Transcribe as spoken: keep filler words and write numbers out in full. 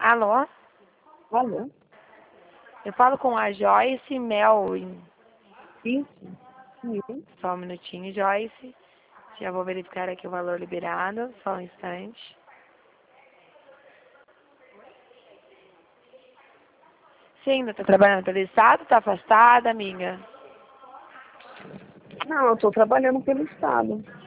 Alô? Alô? Eu falo com a Joyce Mel. Isso. Sim. Só um minutinho, Joyce. Já vou verificar aqui o valor liberado. Só um instante. Você ainda está trabalhando pelo Estado? Está afastada, amiga? Não, eu estou trabalhando pelo Estado.